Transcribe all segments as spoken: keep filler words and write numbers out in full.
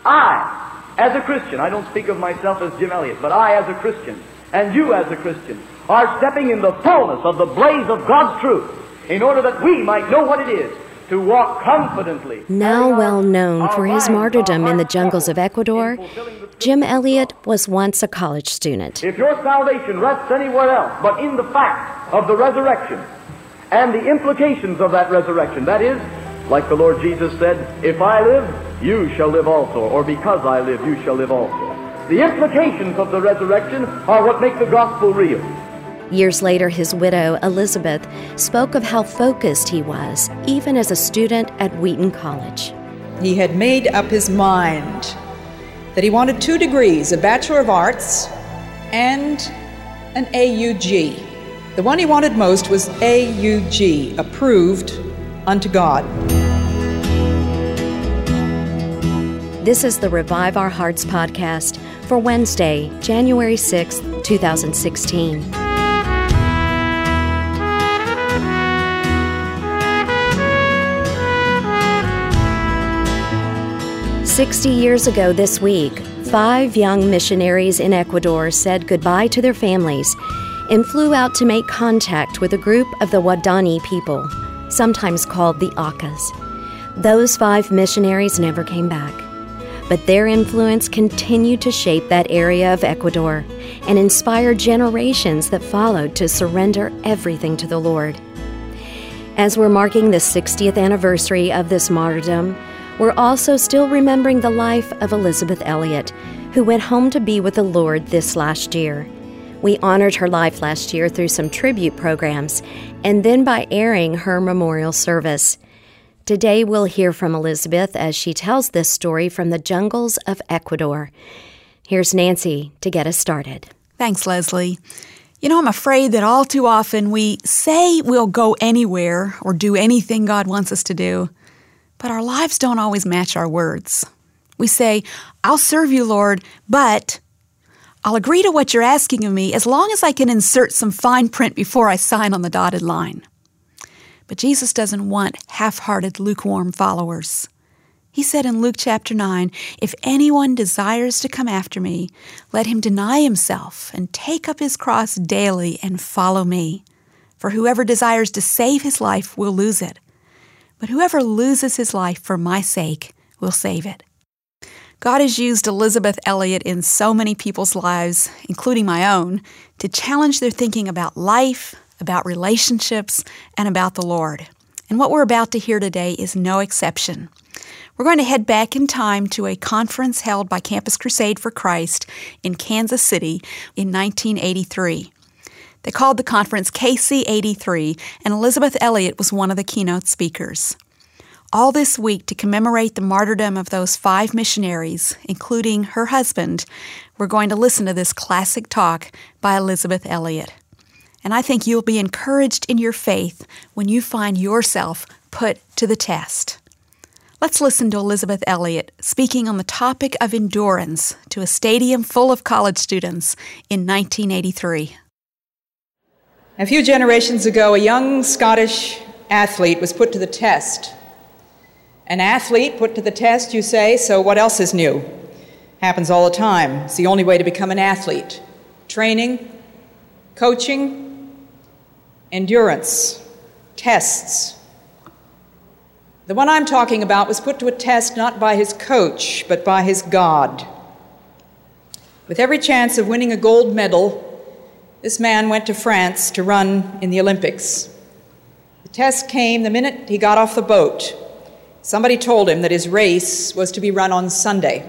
I, as a Christian, I don't speak of myself as Jim Elliot, but I as a Christian, and you as a Christian, are stepping in the fullness of the blaze of God's truth in order that we might know what it is to walk confidently. Now well known for his martyrdom in the jungles of Ecuador, Jim Elliot was once a college student. If your salvation rests anywhere else but in the fact of the resurrection and the implications of that resurrection, that is, like the Lord Jesus said, if I live, you shall live also, or because I live, you shall live also. The implications of the resurrection are what make the gospel real. Years later, his widow, Elizabeth, spoke of how focused he was, even as a student at Wheaton College. He had made up his mind that he wanted two degrees, a Bachelor of Arts and an A U G. The one he wanted most was A U G, approved unto God. This is the Revive Our Hearts podcast for Wednesday, January sixth, twenty sixteen. Sixty years ago this week, five young missionaries in Ecuador said goodbye to their families and flew out to make contact with a group of the Wadani people, sometimes called the Aucas. Those five missionaries never came back, but their influence continued to shape that area of Ecuador and inspire generations that followed to surrender everything to the Lord. As we're marking the sixtieth anniversary of this martyrdom, we're also still remembering the life of Elizabeth Elliot, who went home to be with the Lord this last year. We honored her life last year through some tribute programs, and then by airing her memorial service. Today we'll hear from Elizabeth as she tells this story from the jungles of Ecuador. Here's Nancy to get us started. Thanks, Leslie. You know, I'm afraid that all too often we say we'll go anywhere or do anything God wants us to do, but our lives don't always match our words. We say, I'll serve you, Lord, but I'll agree to what you're asking of me as long as I can insert some fine print before I sign on the dotted line. But Jesus doesn't want half-hearted, lukewarm followers. He said in Luke chapter nine, if anyone desires to come after me, let him deny himself and take up his cross daily and follow me. For whoever desires to save his life will lose it. But whoever loses his life for my sake will save it. God has used Elizabeth Elliot in so many people's lives, including my own, to challenge their thinking about life, about relationships, and about the Lord. And what we're about to hear today is no exception. We're going to head back in time to a conference held by Campus Crusade for Christ in Kansas City in nineteen eighty-three. They called the conference K C eighty-three, and Elizabeth Elliot was one of the keynote speakers. All this week, to commemorate the martyrdom of those five missionaries, including her husband, we're going to listen to this classic talk by Elizabeth Elliot. And I think you'll be encouraged in your faith when you find yourself put to the test. Let's listen to Elizabeth Elliot speaking on the topic of endurance to a stadium full of college students in nineteen eighty-three. A few generations ago, a young Scottish athlete was put to the test. An athlete put to the test, you say, so what else is new? Happens all the time. It's the only way to become an athlete. Training, coaching, endurance, tests. The one I'm talking about was put to a test not by his coach, but by his God. With every chance of winning a gold medal, this man went to France to run in the Olympics. The test came the minute he got off the boat. Somebody told him that his race was to be run on Sunday.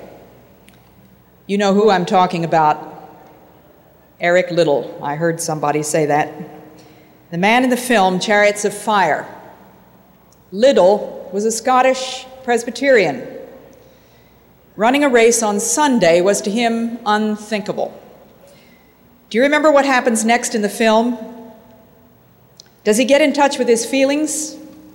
You know who I'm talking about. Eric Liddell. I heard somebody say that. The man in the film, Chariots of Fire. Liddell was a Scottish Presbyterian. Running a race on Sunday was to him unthinkable. Do you remember what happens next in the film? Does he get in touch with his feelings?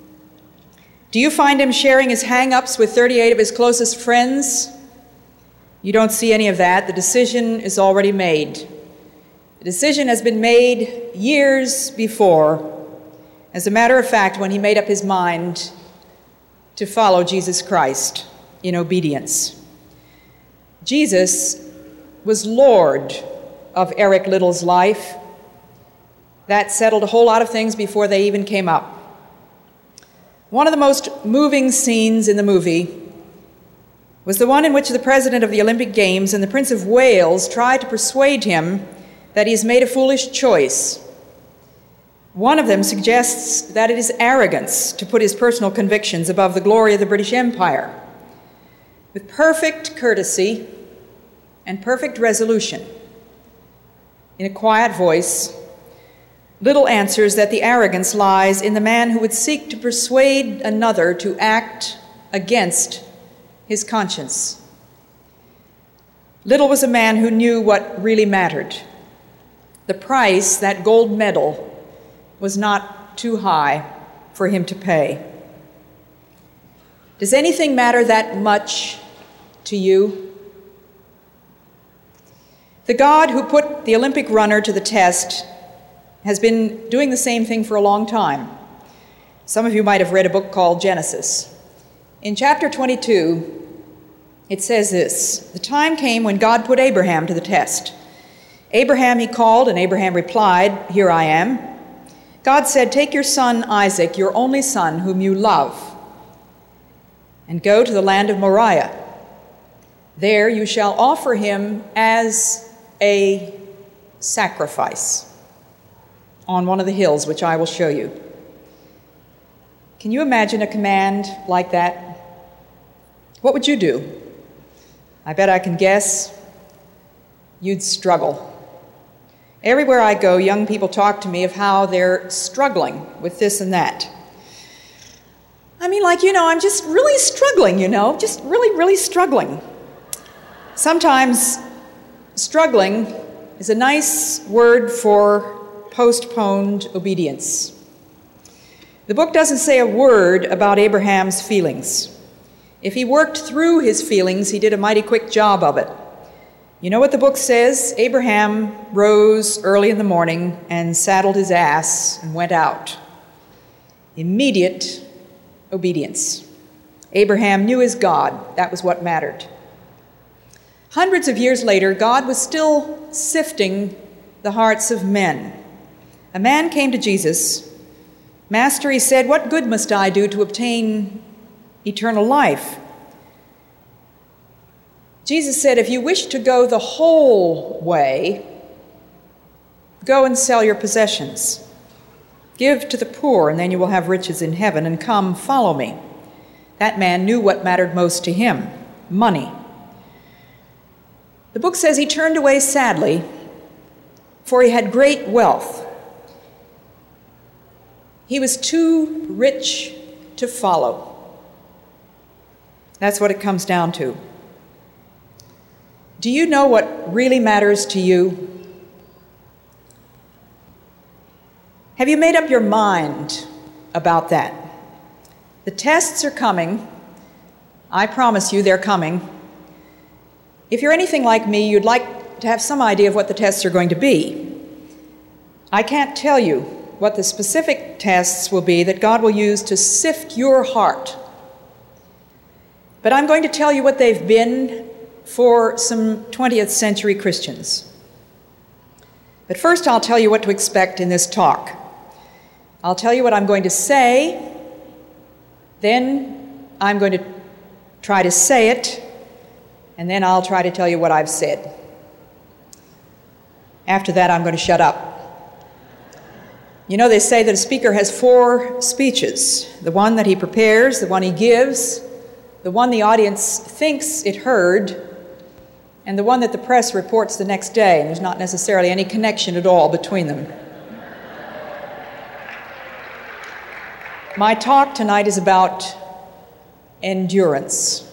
Do you find him sharing his hang-ups with thirty-eight of his closest friends? You don't see any of that. The decision is already made. The decision has been made years before. As a matter of fact, when he made up his mind to follow Jesus Christ in obedience. Jesus was Lord of Eric Little's life. That settled a whole lot of things before they even came up. One of the most moving scenes in the movie was the one in which the president of the Olympic Games and the Prince of Wales tried to persuade him that he has made a foolish choice. One of them suggests that it is arrogance to put his personal convictions above the glory of the British Empire. With perfect courtesy and perfect resolution, in a quiet voice, Little answers that the arrogance lies in the man who would seek to persuade another to act against his conscience. Little was a man who knew what really mattered. The price, that gold medal, was not too high for him to pay. Does anything matter that much to you? The God who put the Olympic runner to the test has been doing the same thing for a long time. Some of you might have read a book called Genesis. In chapter twenty-two, it says this: "The time came when God put Abraham to the test. Abraham he called, and Abraham replied, 'Here I am.' God said, 'Take your son Isaac, your only son, whom you love, and go to the land of Moriah. There you shall offer him as a sacrifice on one of the hills, which I will show you.'" Can you imagine a command like that? What would you do? I bet I can guess. You'd struggle. Everywhere I go, young people talk to me of how they're struggling with this and that. I mean, like, you know, I'm just really struggling, you know, just really, really struggling. Sometimes struggling is a nice word for postponed obedience. The book doesn't say a word about Abraham's feelings. If he worked through his feelings, he did a mighty quick job of it. You know what the book says? Abraham rose early in the morning and saddled his ass and went out. Immediate obedience. Abraham knew his God. That was what mattered. Hundreds of years later, God was still sifting the hearts of men. A man came to Jesus. "Master," he said, "what good must I do to obtain eternal life?" Jesus said, "If you wish to go the whole way, go and sell your possessions. Give to the poor, and then you will have riches in heaven, and come, follow me." That man knew what mattered most to him: money. The book says he turned away sadly, for he had great wealth. He was too rich to follow. That's what it comes down to. Do you know what really matters to you? Have you made up your mind about that? The tests are coming. I promise you they're coming. If you're anything like me, you'd like to have some idea of what the tests are going to be. I can't tell you what the specific tests will be that God will use to sift your heart. But I'm going to tell you what they've been for some twentieth century Christians. But first I'll tell you what to expect in this talk. I'll tell you what I'm going to say, then I'm going to try to say it, and then I'll try to tell you what I've said. After that, I'm going to shut up. You know, they say that a speaker has four speeches: the one that he prepares, the one he gives, the one the audience thinks it heard, and the one that the press reports the next day, and there's not necessarily any connection at all between them. My talk tonight is about endurance.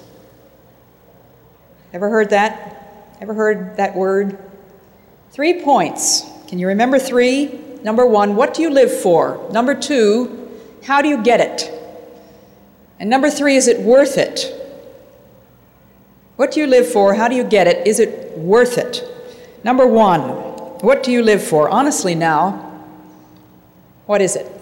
Ever heard that? Ever heard that word? Three points. Can you remember three? Number one, what do you live for? Number two, how do you get it? And number three, is it worth it? What do you live for? How do you get it? Is it worth it? Number one, what do you live for? Honestly now, what is it?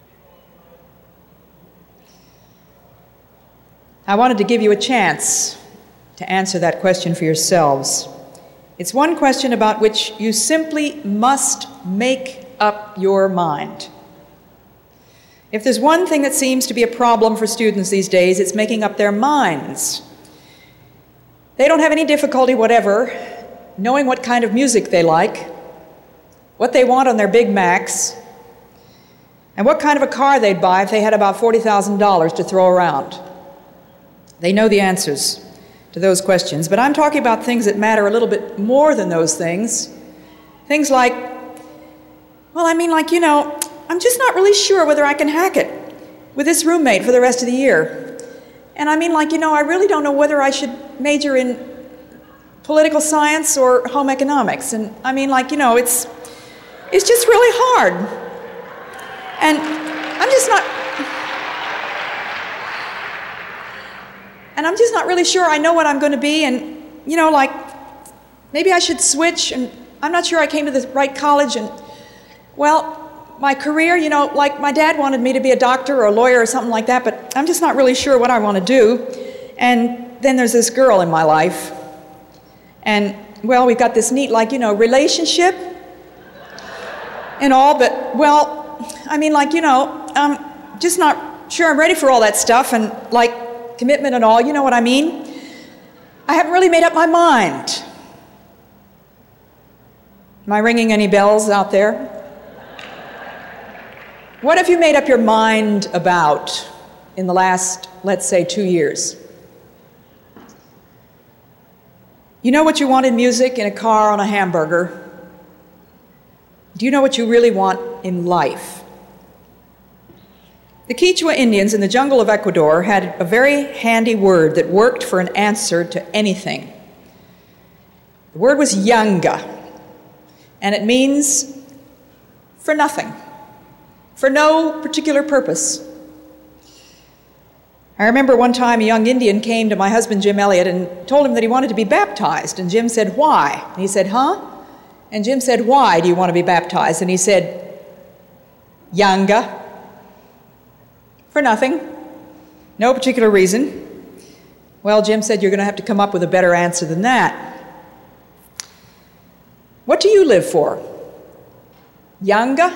I wanted to give you a chance to answer that question for yourselves. It's one question about which you simply must make up your mind. If there's one thing that seems to be a problem for students these days, it's making up their minds. They don't have any difficulty whatever knowing what kind of music they like, what they want on their Big Macs, and what kind of a car they'd buy if they had about forty thousand dollars to throw around. They know the answers to those questions, but I'm talking about things that matter a little bit more than those things. Things like, well, I mean, like, you know, I'm just not really sure whether I can hack it with this roommate for the rest of the year. And I mean, like, you know, I really don't know whether I should major in political science or home economics. And I mean, like, you know, it's it's just really hard. And I'm just not and I'm just not really sure I know what I'm going to be. And, you know, like, maybe I should switch. And I'm not sure I came to the right college. And, well, my career, you know, like my dad wanted me to be a doctor or a lawyer or something like that, but I'm just not really sure what I want to do. And then there's this girl in my life. And, well, we've got this neat, like, you know, relationship and all, but, well, I mean, like, you know, I'm just not sure I'm ready for all that stuff and, like, commitment and all, you know what I mean? I haven't really made up my mind. Am I ringing any bells out there? What have you made up your mind about in the last, let's say, two years? You know what you want in music, in a car, on a hamburger? Do you know what you really want in life? The Quechua Indians in the jungle of Ecuador had a very handy word that worked for an answer to anything. The word was yanga, and it means for nothing, for no particular purpose. I remember one time a young Indian came to my husband, Jim Elliot, and told him that he wanted to be baptized. And Jim said, why? And he said, huh? And Jim said, why do you want to be baptized? And he said, yanga. For nothing. No particular reason. Well, Jim said, you're going to have to come up with a better answer than that. What do you live for? Yanga?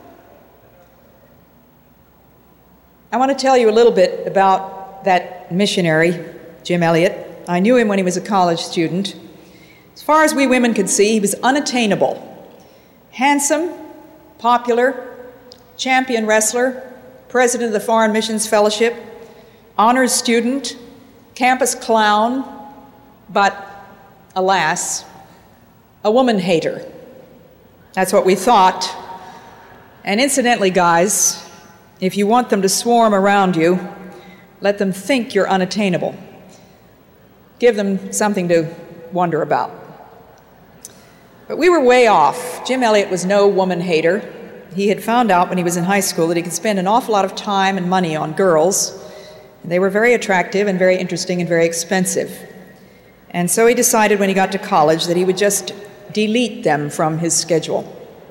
I want to tell you a little bit about that missionary, Jim Elliot. I knew him when he was a college student. As far as we women could see, he was unattainable. Handsome, popular, champion wrestler, president of the Foreign Missions Fellowship, honors student, campus clown, but, alas, a woman hater. That's what we thought. And incidentally, guys, if you want them to swarm around you, let them think you're unattainable. Give them something to wonder about. But we were way off. Jim Elliot was no woman hater. He had found out when he was in high school that he could spend an awful lot of time and money on girls. They were very attractive and very interesting and very expensive. And so he decided when he got to college that he would just delete them from his schedule.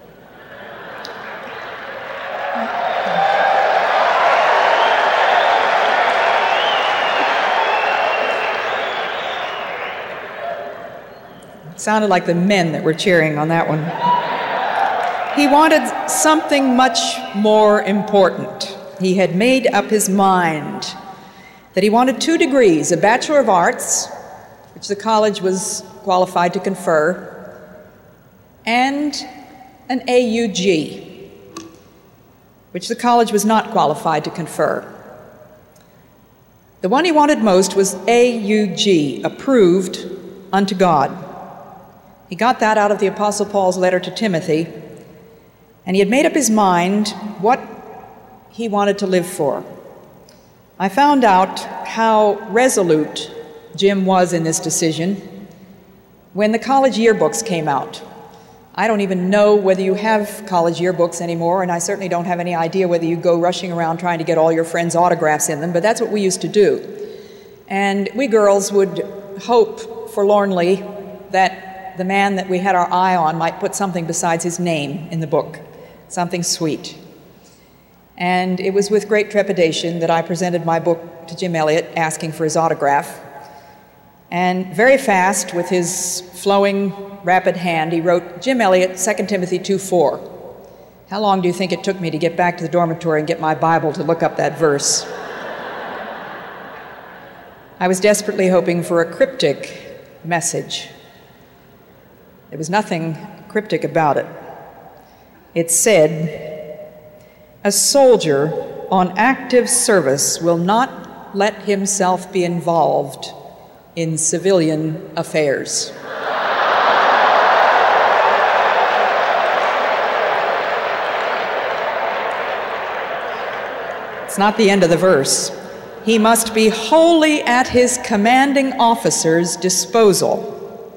It sounded like the men that were cheering on that one. He wanted something much more important. He had made up his mind that he wanted two degrees, a Bachelor of Arts, which the college was qualified to confer, and an A U G, which the college was not qualified to confer. The one he wanted most was A U G, approved unto God. He got that out of the Apostle Paul's letter to Timothy, and he had made up his mind what he wanted to live for. I found out how resolute Jim was in this decision when the college yearbooks came out. I don't even know whether you have college yearbooks anymore, and I certainly don't have any idea whether you go rushing around trying to get all your friends' autographs in them, but that's what we used to do. And we girls would hope forlornly that the man that we had our eye on might put something besides his name in the book, something sweet. And it was with great trepidation that I presented my book to Jim Elliot, asking for his autograph. And very fast, with his flowing, rapid hand, he wrote, Jim Elliot, Second Timothy two four. How long do you think it took me to get back to the dormitory and get my Bible to look up that verse? I was desperately hoping for a cryptic message. There was nothing cryptic about it. It said, a soldier on active service will not let himself be involved in civilian affairs. It's not the end of the verse. He must be wholly at his commanding officer's disposal.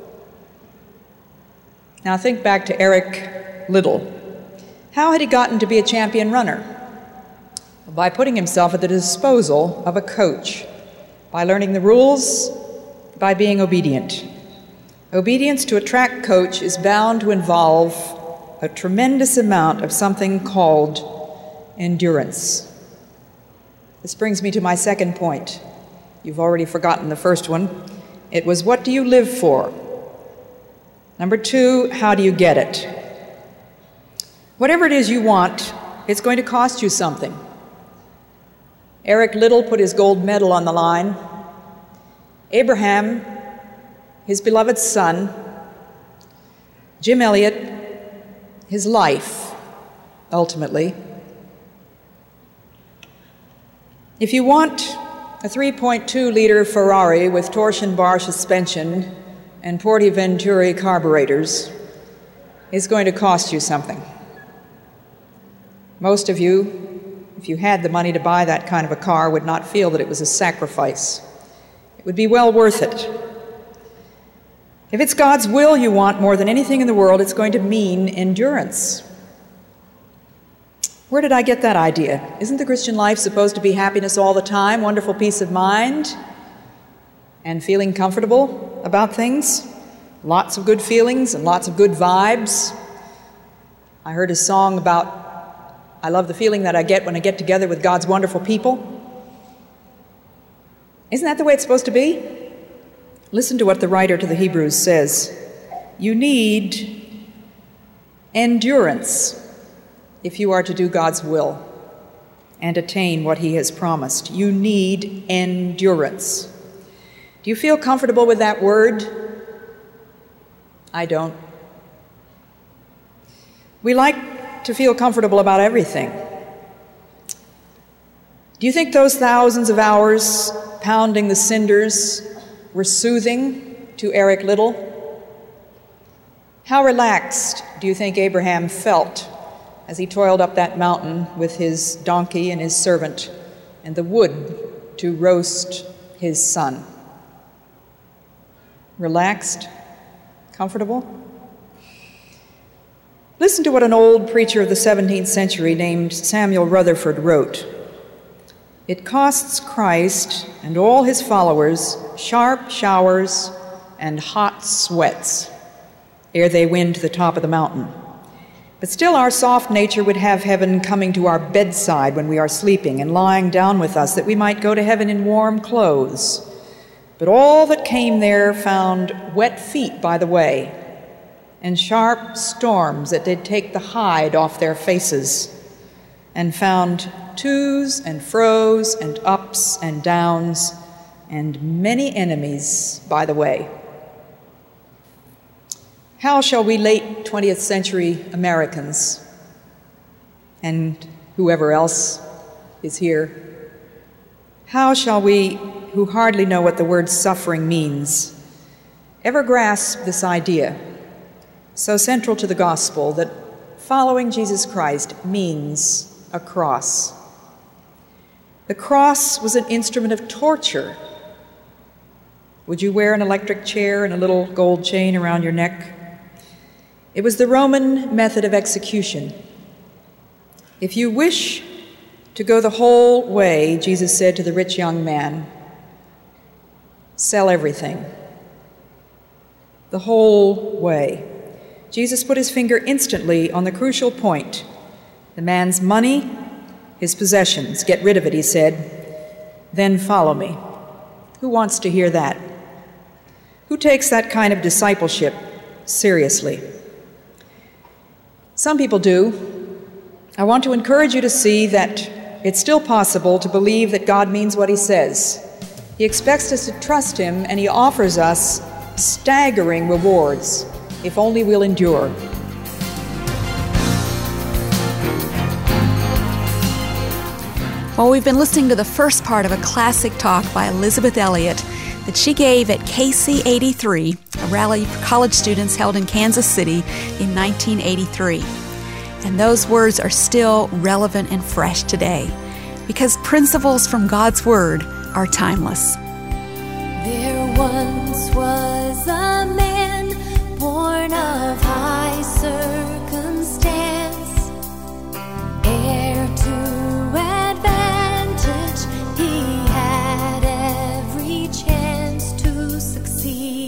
Now think back to Eric Liddell. How had he gotten to be a champion runner? By putting himself at the disposal of a coach, by learning the rules, by being obedient. Obedience to a track coach is bound to involve a tremendous amount of something called endurance. This brings me to my second point. You've already forgotten the first one. It was, what do you live for? Number two, how do you get it? Whatever it is you want, it's going to cost you something. Eric Liddell put his gold medal on the line. Abraham, his beloved son. Jim Elliot, his life, ultimately. If you want a three point two liter Ferrari with torsion bar suspension and Porti Venturi carburetors, it's going to cost you something. Most of you, if you had the money to buy that kind of a car, would not feel that it was a sacrifice. It would be well worth it. If it's God's will you want more than anything in the world, it's going to mean endurance. Where did I get that idea? Isn't the Christian life supposed to be happiness all the time, wonderful peace of mind, and feeling comfortable about things? Lots of good feelings and lots of good vibes. I heard a song about, I love the feeling that I get when I get together with God's wonderful people. Isn't that the way it's supposed to be? Listen to what the writer to the Hebrews says. You need endurance if you are to do God's will and attain what He has promised. You need endurance. Do you feel comfortable with that word? I don't. We like to feel comfortable about everything. Do you think those thousands of hours pounding the cinders were soothing to Eric Liddell? How relaxed do you think Abraham felt as he toiled up that mountain with his donkey and his servant and the wood to roast his son? Relaxed? Comfortable? Listen to what an old preacher of the seventeenth century named Samuel Rutherford wrote. It costs Christ and all his followers sharp showers and hot sweats ere they win to the top of the mountain. But still our soft nature would have heaven coming to our bedside when we are sleeping and lying down with us, that we might go to heaven in warm clothes. But all that came there found wet feet by the way, and sharp storms that did take the hide off their faces, and found twos and fros and ups and downs, and many enemies by the way. How shall we late twentieth century Americans, and whoever else is here, how shall we, who hardly know what the word suffering means, ever grasp this idea, so central to the gospel, that following Jesus Christ means a cross? The cross was an instrument of torture. Would you wear an electric chair and a little gold chain around your neck? It was the Roman method of execution. If you wish to go the whole way, Jesus said to the rich young man, sell everything. The whole way. Jesus put his finger instantly on the crucial point. The man's money, his possessions. Get rid of it, he said. Then follow me. Who wants to hear that? Who takes that kind of discipleship seriously? Some people do. I want to encourage you to see that it's still possible to believe that God means what He says. He expects us to trust Him, and He offers us staggering rewards, if only we'll endure. Well, we've been listening to the first part of a classic talk by Elisabeth Elliot that she gave at K C eighty-three, a rally for college students held in Kansas City in nineteen eighty-three. And those words are still relevant and fresh today because principles from God's Word are timeless. There once was a man born of high circumstance, heir to advantage, he had every chance to succeed.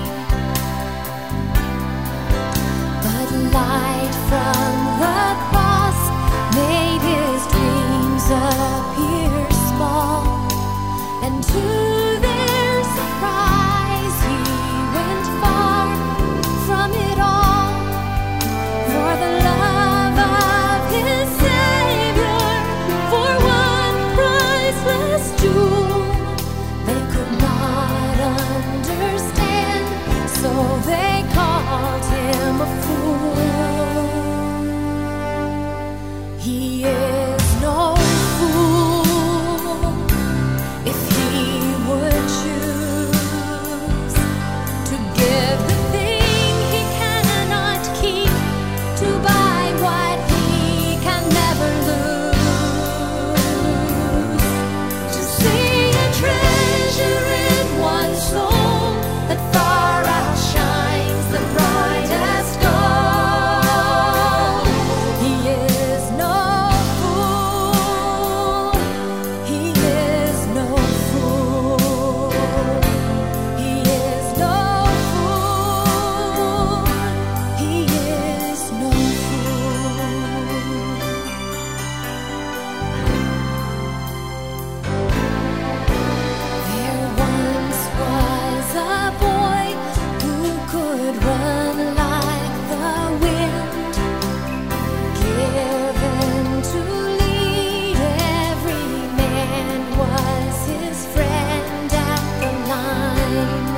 But light from the cross made his dreams appear small, and to their surprise he went far from it all. For the love of his Savior, for one priceless jewel, they could not understand, so they called him a fool. He is no fool if he would choose to give the thing he cannot keep, to buy what he can never lose, to see a treasure in one's soul that far outshines the brightest gold. He is no fool. He is no fool. He is no fool. He is no fool. There once was a boy who could run like the wind, given to lead every man, was his friend at the line.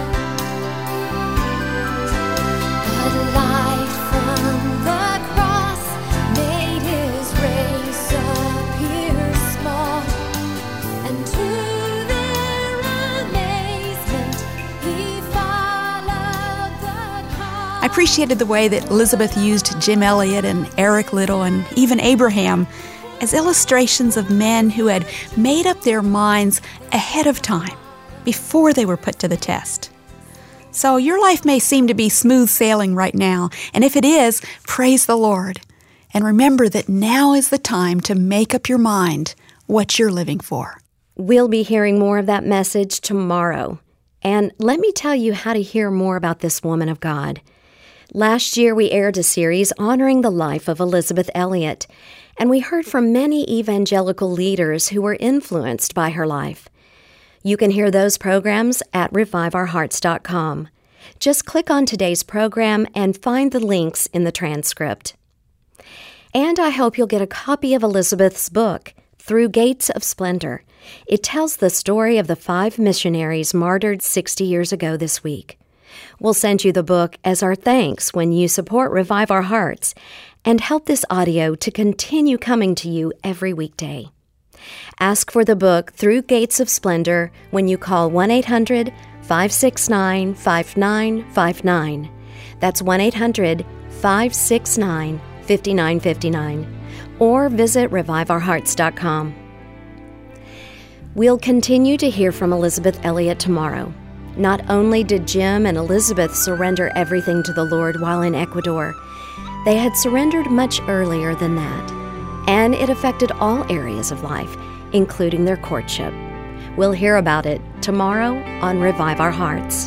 But light from the cross made his race appear small, and to their amazement he followed the call. I appreciated the way that Elizabeth used Jim Elliot and Eric Liddell and even Abraham as illustrations of men who had made up their minds ahead of time, before they were put to the test. So your life may seem to be smooth sailing right now, and if it is, praise the Lord. And remember that now is the time to make up your mind what you're living for. We'll be hearing more of that message tomorrow. And let me tell you how to hear more about this woman of God. Last year, we aired a series honoring the life of Elisabeth Elliot, and we heard from many evangelical leaders who were influenced by her life. You can hear those programs at revive our hearts dot com. Just click on today's program and find the links in the transcript. And I hope you'll get a copy of Elizabeth's book, Through Gates of Splendor. It tells the story of the five missionaries martyred sixty years ago this week. We'll send you the book as our thanks when you support Revive Our Hearts and help this audio to continue coming to you every weekday. Ask for the book Through Gates of Splendor when you call one eight hundred, five six nine, five nine five nine. That's one eight hundred, five six nine, five nine five nine. Or visit revive our hearts dot com. We'll continue to hear from Elisabeth Elliot tomorrow. Not only did Jim and Elizabeth surrender everything to the Lord while in Ecuador, they had surrendered much earlier than that. And it affected all areas of life, including their courtship. We'll hear about it tomorrow on Revive Our Hearts.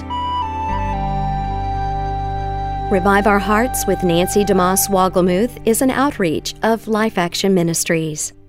Revive Our Hearts with Nancy DeMoss Wogelmuth is an outreach of Life Action Ministries.